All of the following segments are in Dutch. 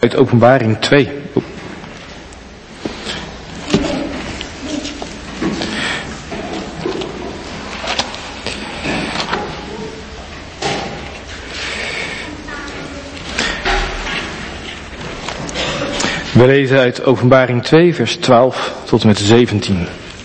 uit Openbaring 2. We lezen uit Openbaring 2, vers 12 tot en met 17.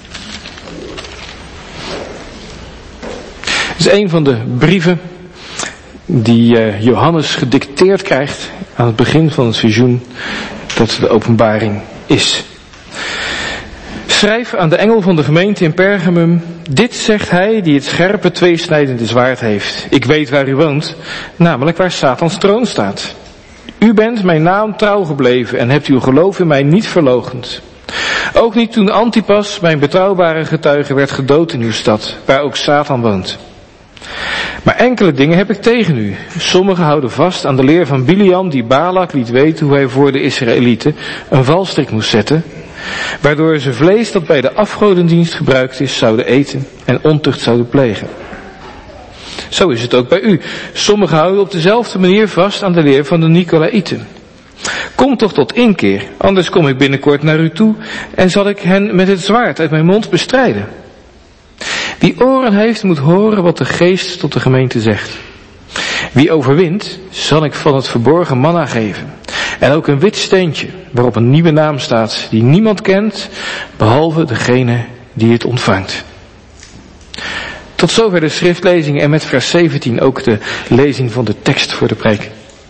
Het is een van de brieven die Johannes gedicteerd krijgt aan het begin van het visioen dat de openbaring is. Schrijf aan de engel van de gemeente in Pergamum: dit zegt hij die het scherpe tweesnijdende zwaard heeft. Ik weet waar u woont, namelijk waar Satans troon staat. U bent mijn naam trouw gebleven en hebt uw geloof in mij niet verloochend. Ook niet toen Antipas, mijn betrouwbare getuige, werd gedood in uw stad, waar ook Satan woont. Maar enkele dingen heb ik tegen u. Sommigen houden vast aan de leer van Biliam, die Balak liet weten hoe hij voor de Israëlieten een valstrik moest zetten, waardoor ze vlees dat bij de afgodendienst gebruikt is, zouden eten en ontucht zouden plegen. Zo is het ook bij u. Sommigen houden op dezelfde manier vast aan de leer van de Nicolaïten. Kom toch tot inkeer, anders kom ik binnenkort naar u toe en zal ik hen met het zwaard uit mijn mond bestrijden. Wie oren heeft, moet horen wat de geest tot de gemeente zegt. Wie overwint, zal ik van het verborgen manna geven. En ook een wit steentje, waarop een nieuwe naam staat, die niemand kent, behalve degene die het ontvangt. Tot zover de schriftlezing en met vers 17 ook de lezing van de tekst voor de preek.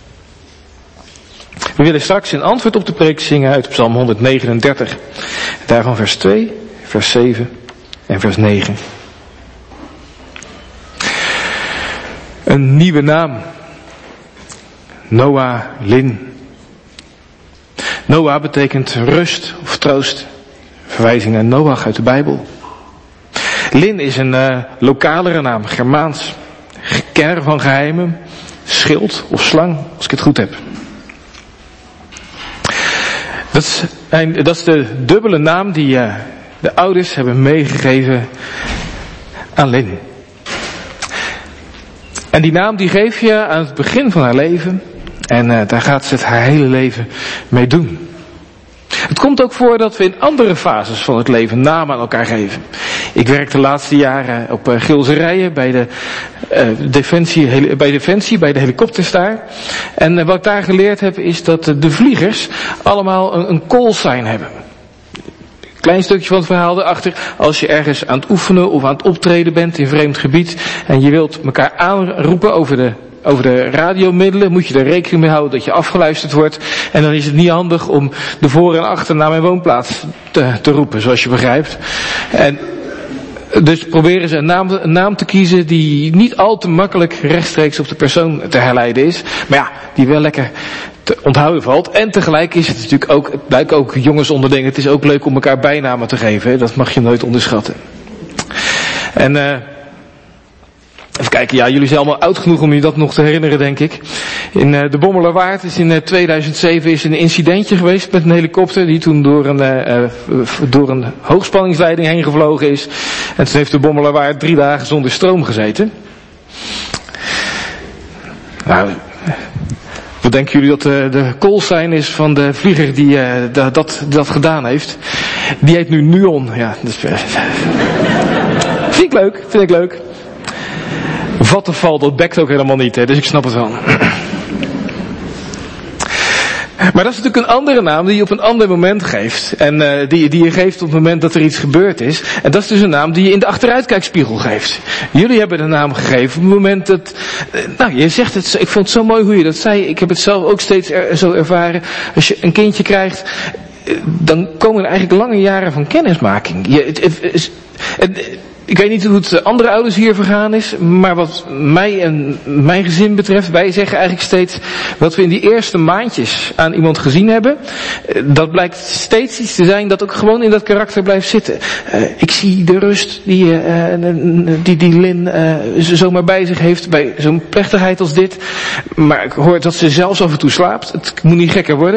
We willen straks een antwoord op de preek zingen uit Psalm 139. Daarvan vers 2, vers 7 en vers 9. Een nieuwe naam. Noah Lin. Noah betekent rust of troost. Verwijzing naar Noach uit de Bijbel. Lin is een lokalere naam, Germaans. Kenner van geheimen, schild of slang, als ik het goed heb. Dat is de dubbele naam die de ouders hebben meegegeven aan Lin. En die naam die geef je aan het begin van haar leven. En daar gaat ze het haar hele leven mee doen. Het komt ook voor dat we in andere fases van het leven namen aan elkaar geven. Ik werk de laatste jaren op gilzerijen bij de Defensie, bij de helikopters daar. En wat ik daar geleerd heb is dat de vliegers allemaal een call sign hebben. Klein stukje van het verhaal erachter. Als je ergens aan het oefenen of aan het optreden bent in vreemd gebied en je wilt elkaar aanroepen over de radiomiddelen, moet je er rekening mee houden dat je afgeluisterd wordt. En dan is het niet handig om de voor en achter naar mijn woonplaats te roepen, zoals je begrijpt. En dus proberen ze een naam te kiezen die niet al te makkelijk rechtstreeks op de persoon te herleiden is. Maar ja, die wel lekker te onthouden valt. En tegelijk is het natuurlijk ook, het blijkt ook jongens onderding, het is ook leuk om elkaar bijnamen te geven. Hè? Dat mag je nooit onderschatten. En even kijken, ja, jullie zijn allemaal oud genoeg om je dat nog te herinneren, denk ik. In de Bommelerwaard is in 2007 is een incidentje geweest met een helikopter die toen door een hoogspanningsleiding heen gevlogen is. En toen heeft de Bommelerwaard 3 dagen zonder stroom gezeten. Nou, wat denken jullie dat de callsign is van de vlieger die dat gedaan heeft? Die heet nu Nuon. Ja, dus, vind ik leuk. Vattenfall, dat bekt ook helemaal niet, hè, dus ik snap het wel. Maar dat is natuurlijk een andere naam die je op een ander moment geeft. En die je geeft op het moment dat er iets gebeurd is. En dat is dus een naam die je in de achteruitkijkspiegel geeft. Jullie hebben de naam gegeven op het moment dat... je zegt het, ik vond het zo mooi hoe je dat zei. Ik heb het zelf ook steeds zo ervaren. Als je een kindje krijgt, dan komen er eigenlijk lange jaren van kennismaking. Ik weet niet hoe het andere ouders hier vergaan is, maar wat mij en mijn gezin betreft, wij zeggen eigenlijk steeds, wat we in die eerste maandjes aan iemand gezien hebben, dat blijkt steeds iets te zijn dat ook gewoon in dat karakter blijft zitten. Ik zie de rust die Lin zomaar bij zich heeft, bij zo'n plechtigheid als dit, maar ik hoor dat ze zelfs af en toe slaapt, het moet niet gekker worden.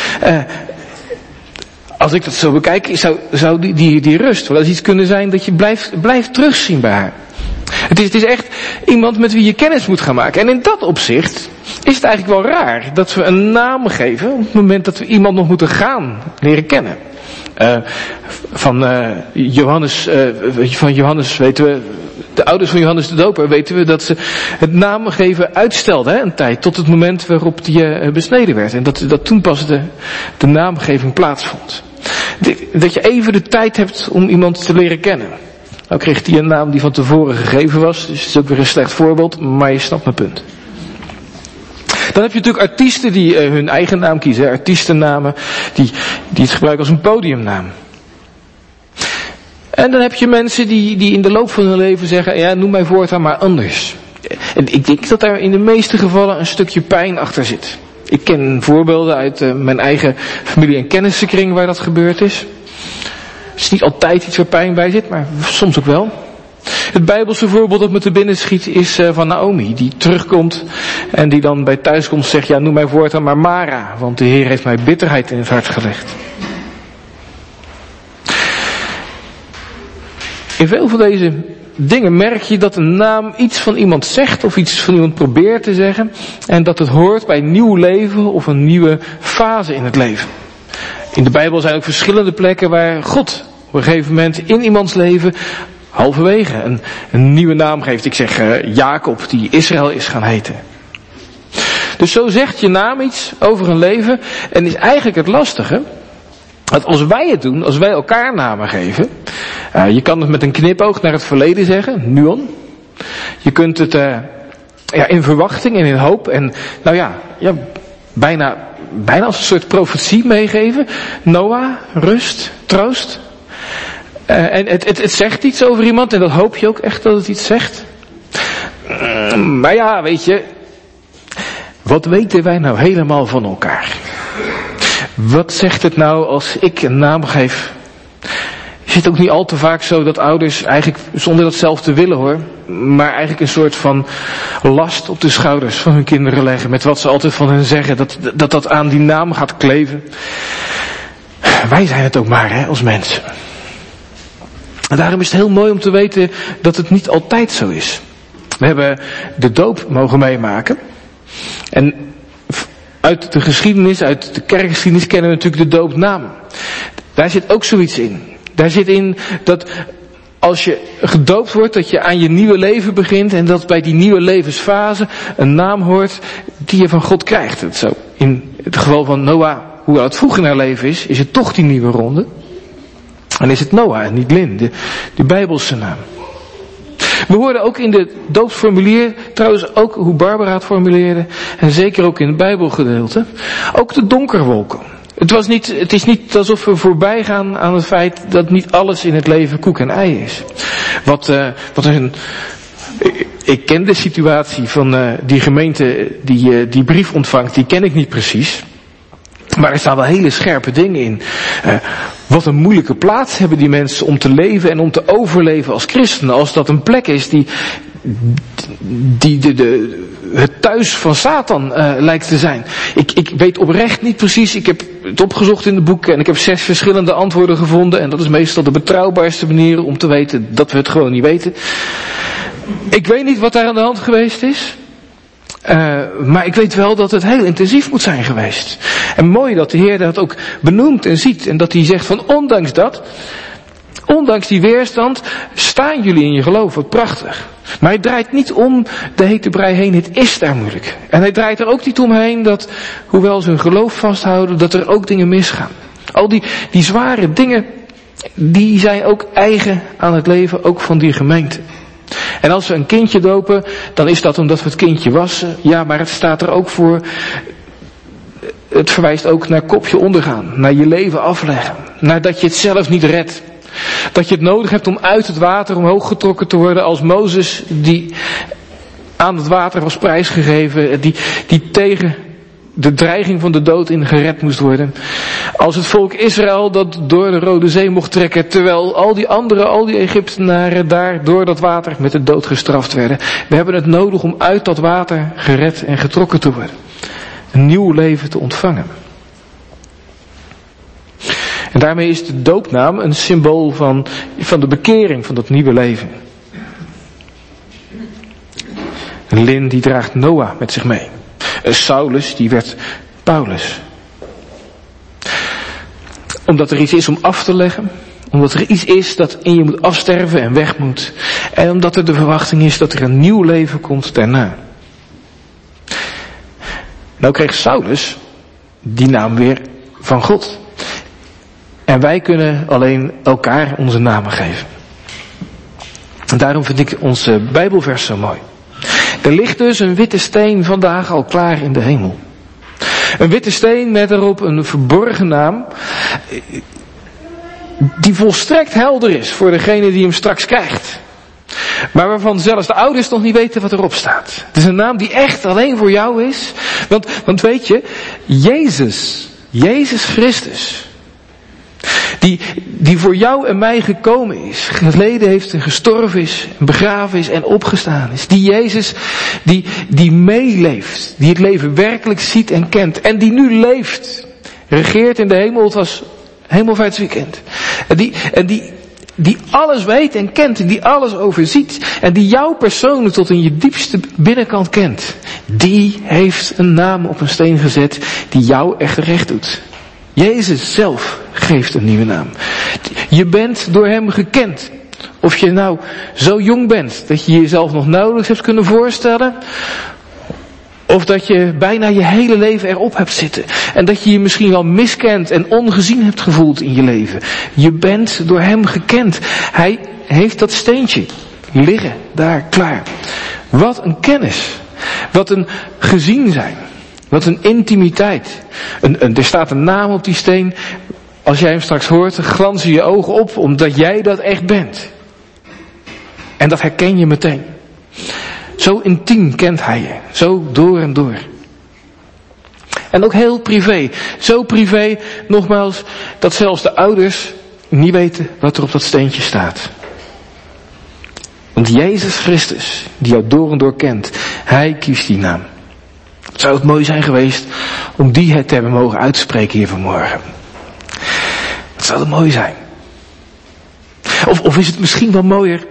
Als ik dat zo bekijk, zou die rust wel eens iets kunnen zijn dat je blijft terugzien bij haar. Het is echt iemand met wie je kennis moet gaan maken. En in dat opzicht is het eigenlijk wel raar dat we een naam geven op het moment dat we iemand nog moeten gaan leren kennen. Van Johannes weten we, de ouders van Johannes de Doper weten we dat ze het naamgeven uitstelden, een tijd, tot het moment waarop die besneden werd. En dat toen pas de naamgeving plaatsvond. Dat je even de tijd hebt om iemand te leren kennen. Nou kreeg hij een naam die van tevoren gegeven was, dus het is ook weer een slecht voorbeeld, maar je snapt mijn punt. Dan heb je natuurlijk artiesten die hun eigen naam kiezen, artiestennamen, die het gebruiken als een podiumnaam. En dan heb je mensen die in de loop van hun leven zeggen, ja, noem mij voortaan maar anders. En ik denk dat daar in de meeste gevallen een stukje pijn achter zit. Ik ken voorbeelden uit mijn eigen familie- en kennissenkring waar dat gebeurd is. Het is niet altijd iets waar pijn bij zit, maar soms ook wel. Het Bijbelse voorbeeld dat me te binnen schiet is van Naomi, die terugkomt en die dan bij thuiskomst zegt, ja, noem mij voortaan maar Mara, want de Heer heeft mij bitterheid in het hart gelegd. In veel van deze dingen merk je dat een naam iets van iemand zegt of iets van iemand probeert te zeggen en dat het hoort bij een nieuw leven of een nieuwe fase in het leven. In de Bijbel zijn ook verschillende plekken waar God op een gegeven moment in iemands leven halverwege een nieuwe naam geeft. Ik zeg Jacob, die Israël is gaan heten. Dus zo zegt je naam iets over een leven en is eigenlijk het lastige dat als wij het doen, als wij elkaar namen geven, je kan het met een knipoog naar het verleden zeggen, nuon. Je kunt het in verwachting en in hoop en bijna als een soort profetie meegeven. Noah, rust, troost. En het zegt iets over iemand en dat hoop je ook echt dat het iets zegt. Maar ja, weet je, wat weten wij nou helemaal van elkaar? Wat zegt het nou als ik een naam geef? Is het ook niet al te vaak zo dat ouders eigenlijk, zonder dat zelf te willen hoor, maar eigenlijk een soort van last op de schouders van hun kinderen leggen met wat ze altijd van hen zeggen, dat aan die naam gaat kleven. Wij zijn het ook maar, hè, als mensen. En daarom is het heel mooi om te weten dat het niet altijd zo is. We hebben de doop mogen meemaken. En uit de geschiedenis, uit de kerkgeschiedenis kennen we natuurlijk de doopnaam. Daar zit ook zoiets in. Daar zit in dat als je gedoopt wordt, dat je aan je nieuwe leven begint en dat bij die nieuwe levensfase een naam hoort die je van God krijgt. Het zo. In het geval van Noah, hoe het vroeg in haar leven is het toch die nieuwe ronde. En is het Noah en niet Lin, de Bijbelse naam. We hoorden ook in de doopsformulier, trouwens ook hoe Barbara het formuleerde, en zeker ook in het Bijbelgedeelte, ook de donkerwolken. Het is niet alsof we voorbij gaan aan het feit dat niet alles in het leven koek en ei is. Ik ken de situatie van die gemeente die brief ontvangt, die ken ik niet precies. Maar er staan wel hele scherpe dingen in. Wat een moeilijke plaats hebben die mensen om te leven en om te overleven als christenen. Als dat een plek is die het thuis van Satan lijkt te zijn. Ik weet oprecht niet precies. Ik heb het opgezocht in de boeken en ik heb 6 verschillende antwoorden gevonden. En dat is meestal de betrouwbaarste manier om te weten dat we het gewoon niet weten. Ik weet niet wat daar aan de hand geweest is. Maar ik weet wel dat het heel intensief moet zijn geweest. En mooi dat de Heer dat ook benoemt en ziet. En dat hij zegt van ondanks die weerstand, staan jullie in je geloof. Wat prachtig. Maar hij draait niet om de hete brei heen. Het is daar moeilijk. En hij draait er ook niet omheen dat, hoewel ze hun geloof vasthouden, dat er ook dingen misgaan. Al die zware dingen, die zijn ook eigen aan het leven, ook van die gemeente. En als we een kindje dopen, dan is dat omdat we het kindje wassen. Ja, maar het staat er ook voor. Het verwijst ook naar kopje ondergaan. Naar je leven afleggen. Naar dat je het zelf niet redt. Dat je het nodig hebt om uit het water omhoog getrokken te worden als Mozes die aan het water was prijsgegeven. Die tegen de dreiging van de dood in gered moest worden. Als het volk Israël dat door de Rode Zee mocht trekken, terwijl al die Egyptenaren daar door dat water met de dood gestraft werden. We hebben het nodig om uit dat water gered en getrokken te worden. Een nieuw leven te ontvangen. En daarmee is de doopnaam een symbool van de bekering van dat nieuwe leven. En Lin die draagt Noah met zich mee. Saulus, die werd Paulus. Omdat er iets is om af te leggen. Omdat er iets is dat in je moet afsterven en weg moet. En omdat er de verwachting is dat er een nieuw leven komt daarna. Nou kreeg Saulus die naam weer van God. En wij kunnen alleen elkaar onze namen geven. En daarom vind ik onze Bijbelvers zo mooi. Er ligt dus een witte steen vandaag al klaar in de hemel. Een witte steen met erop een verborgen naam. Die volstrekt helder is voor degene die hem straks krijgt. Maar waarvan zelfs de ouders nog niet weten wat erop staat. Het is een naam die echt alleen voor jou is. Want weet je, Jezus Christus. Die voor jou en mij gekomen is. Geleden heeft en gestorven is. En begraven is en opgestaan is. Die Jezus die meeleeft. Die het leven werkelijk ziet en kent. En die nu leeft. Regeert in de hemel. Het was Hemelvaartsweekend. En die alles weet en kent. En die alles overziet. En die jou persoonlijk tot in je diepste binnenkant kent. Die heeft een naam op een steen gezet. Die jou echt recht doet. Jezus zelf geeft een nieuwe naam. Je bent door hem gekend. Of je nou zo jong bent dat je jezelf nog nauwelijks hebt kunnen voorstellen. Of dat je bijna je hele leven erop hebt zitten. En dat je je misschien wel miskend en ongezien hebt gevoeld in je leven. Je bent door hem gekend. Hij heeft dat steentje liggen daar klaar. Wat een kennis. Wat een gezien zijn. Wat een intimiteit. Er staat een naam op die steen. Als jij hem straks hoort, glanzen je ogen op omdat jij dat echt bent. En dat herken je meteen. Zo intiem kent hij je. Zo door en door. En ook heel privé. Zo privé, nogmaals, dat zelfs de ouders niet weten wat er op dat steentje staat. Want Jezus Christus, die jou door en door kent, hij kiest die naam. Zou het mooi zijn geweest om die het te hebben mogen uitspreken hier vanmorgen. Het zou het mooi zijn. Of is het misschien wel mooier.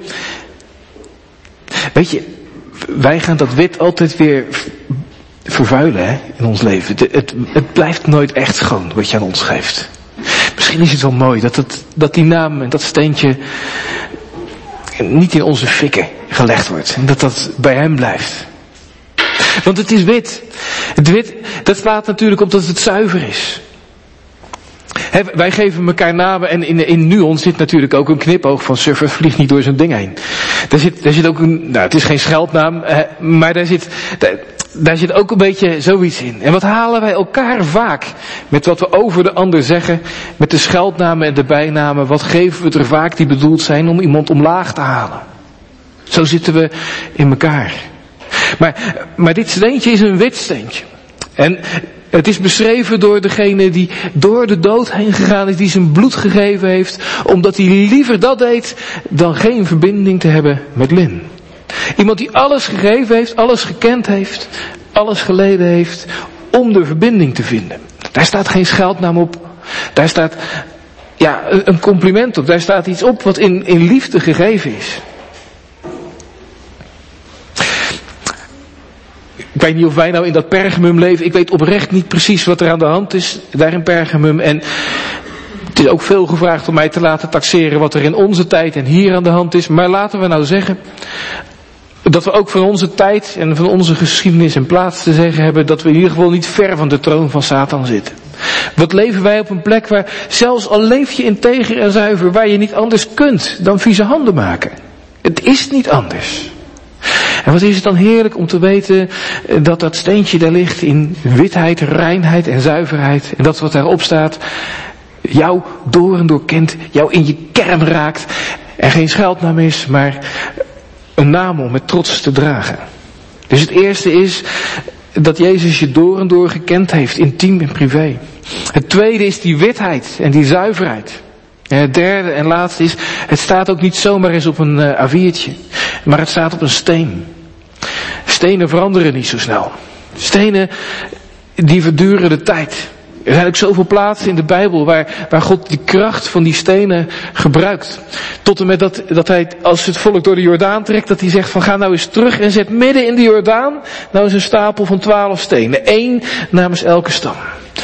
Weet je, wij gaan dat wit altijd weer vervuilen hè, in ons leven. Het blijft nooit echt schoon wat je aan ons geeft. Misschien is het wel mooi dat die naam en dat steentje niet in onze fikken gelegd wordt. En dat bij hem blijft. Want het is wit. Het wit, dat slaat natuurlijk op dat het zuiver is. Wij geven elkaar namen en in Nuon zit natuurlijk ook een knipoog van suffer, vliegt niet door zo'n ding heen. Daar zit ook het is geen scheldnaam, maar daar zit ook een beetje zoiets in. En wat halen wij elkaar vaak met wat we over de ander zeggen, met de scheldnamen en de bijnamen, wat geven we er vaak die bedoeld zijn om iemand omlaag te halen. Zo zitten we in elkaar. Maar dit steentje is een wit steentje. En het is beschreven door degene die door de dood heen gegaan is, die zijn bloed gegeven heeft, omdat hij liever dat deed dan geen verbinding te hebben met Lin. Iemand die alles gegeven heeft, alles gekend heeft, alles geleden heeft, om de verbinding te vinden. Daar staat geen scheldnaam op. Daar staat een compliment op. Daar staat iets op wat in liefde gegeven is. Ik weet niet of wij nou in dat Pergamum leven. Ik weet oprecht niet precies wat er aan de hand is daar in Pergamum. En het is ook veel gevraagd om mij te laten taxeren wat er in onze tijd en hier aan de hand is. Maar laten we nou zeggen dat we ook van onze tijd en van onze geschiedenis en plaats te zeggen hebben dat we in ieder geval niet ver van de troon van Satan zitten. Wat leven wij op een plek waar, zelfs al leef je integer en zuiver, waar je niet anders kunt dan vieze handen maken. Het is niet anders. En wat is het dan heerlijk om te weten dat dat steentje daar ligt in witheid, reinheid en zuiverheid. En dat wat daarop staat, jou door en door kent, jou in je kern raakt. En geen scheldnaam is, maar een naam om met trots te dragen. Dus het eerste is dat Jezus je door en door gekend heeft, intiem en privé. Het tweede is die witheid en die zuiverheid. En het derde en laatste is, het staat ook niet zomaar eens op een A4'tje, maar het staat op een steen. Stenen veranderen niet zo snel. Stenen die verduren de tijd. Er zijn ook zoveel plaatsen in de Bijbel waar God die kracht van die stenen gebruikt. Tot en met dat hij, als het volk door de Jordaan trekt, dat hij zegt van ga nou eens terug en zet midden in de Jordaan nou eens een stapel van 12 stenen. 1 namens elke stam.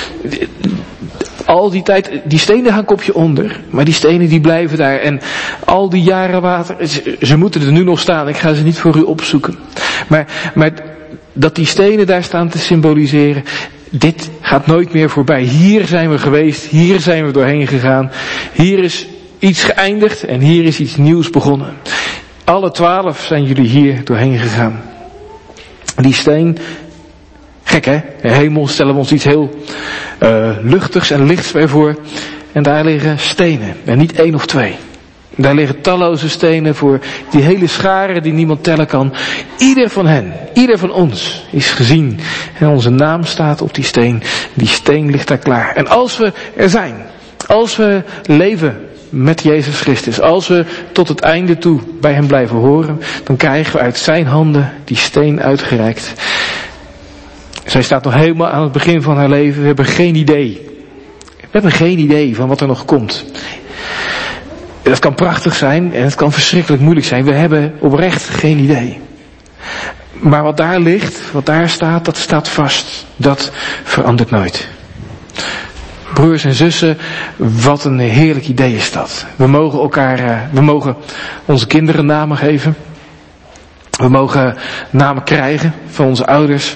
Al die tijd, die stenen gaan kopje onder, maar die stenen die blijven daar. En al die jaren water, ze moeten er nu nog staan, ik ga ze niet voor u opzoeken. Maar dat die stenen daar staan te symboliseren, dit gaat nooit meer voorbij. Hier zijn we geweest, hier zijn we doorheen gegaan. Hier is iets geëindigd en hier is iets nieuws begonnen. Alle 12 zijn jullie hier doorheen gegaan. Die steen, gek hè, de hemel stellen we ons iets heel luchtigs en lichts bij voor. En daar liggen stenen, en niet 1 of 2. Daar liggen talloze stenen voor die hele schare die niemand tellen kan. Ieder van hen, ieder van ons is gezien. En onze naam staat op die steen. Die steen ligt daar klaar. En als we er zijn, als we leven met Jezus Christus, als we tot het einde toe bij hem blijven horen, dan krijgen we uit zijn handen die steen uitgereikt. Zij staat nog helemaal aan het begin van haar leven. We hebben geen idee. We hebben geen idee van wat er nog komt. Dat kan prachtig zijn en het kan verschrikkelijk moeilijk zijn. We hebben oprecht geen idee. Maar wat daar ligt, wat daar staat, dat staat vast. Dat verandert nooit. Broers en zussen, wat een heerlijk idee is dat. We mogen onze kinderen namen geven. We mogen namen krijgen van onze ouders.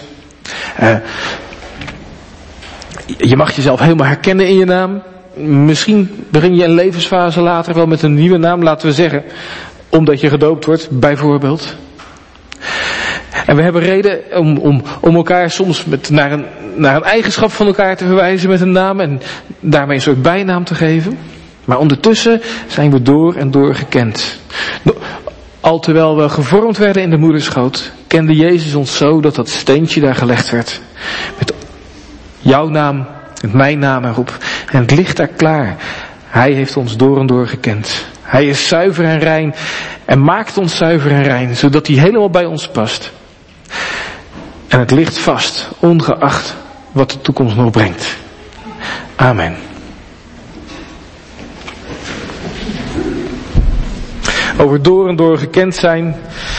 Je mag jezelf helemaal herkennen in je naam. Misschien begin je een levensfase later wel met een nieuwe naam, laten we zeggen, omdat je gedoopt wordt, bijvoorbeeld. En we hebben reden om elkaar soms naar een eigenschap van elkaar te verwijzen met een naam en daarmee een soort bijnaam te geven. Maar ondertussen zijn we door en door gekend. Al terwijl we gevormd werden in de moederschoot, kende Jezus ons zo dat steentje daar gelegd werd. Met jouw naam, met mijn naam erop. En het ligt daar klaar. Hij heeft ons door en door gekend. Hij is zuiver en rein en maakt ons zuiver en rein, zodat hij helemaal bij ons past. En het ligt vast, ongeacht wat de toekomst nog brengt. Amen. Over door en door gekend zijn